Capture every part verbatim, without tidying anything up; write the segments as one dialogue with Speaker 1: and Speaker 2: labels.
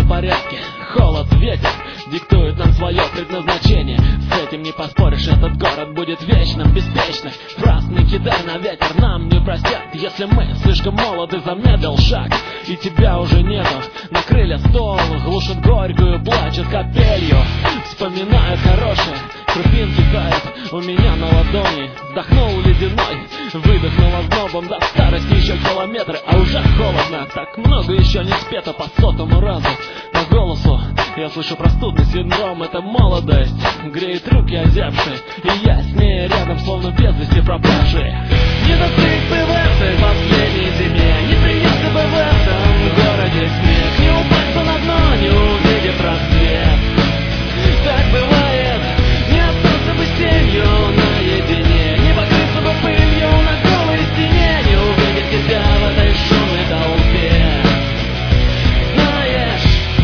Speaker 1: порядке. Холод, ветер диктует нам свое предназначение. С этим не поспоришь, этот город будет вечным. Беспечных фраз не кидай на ветер, нам не простят, если мы слишком молоды, замедлил шаг, и тебя уже нету. На крылья стол глушит горькую, плачет капелью. Вспоминают хорошее, крупинки тают у меня на ладони. Вдохнул ледяной, выдохнул ознобом. До старости еще километры, а уже холодно. Так много еще не спето по сотому разу. По голосу я слышу простудный синдром. Это молодость греет руки озябшие, и я с ней рядом, словно без вести пропавший. Не достиг бы в этой последней зиме, не принесся бы в этом городе снег, не упасть на дно, не увидев рассвет. Так бывает, не остался бы с тенью наедине, не покрыться бы пылью на голой стене, не увидеть тебя в этой шумной толпе. Знаешь,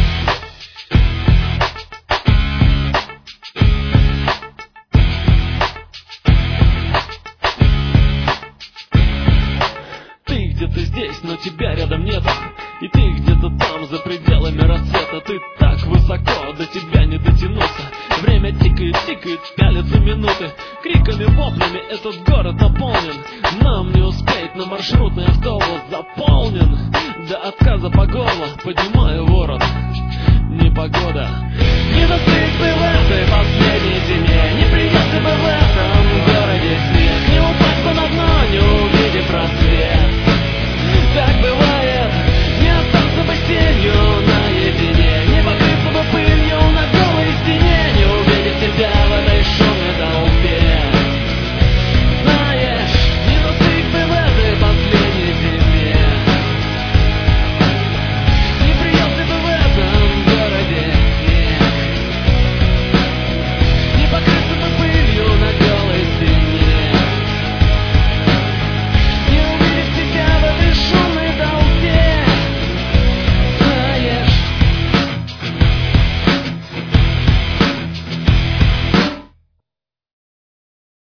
Speaker 1: ты где-то здесь, но тебя рядом нету, и ты где-то там, за пределами рассвета. Ты так высоко, до тебя не дотянуться. Время тикает, тикает, пялятся минуты. Криками, воплями этот город наполнен. Нам не успеть, на маршрутный автобус заполнен до отказа по горло. Поднимаю ворот, непогода. Не достиг бы в этой последней зиме, не приехал бы в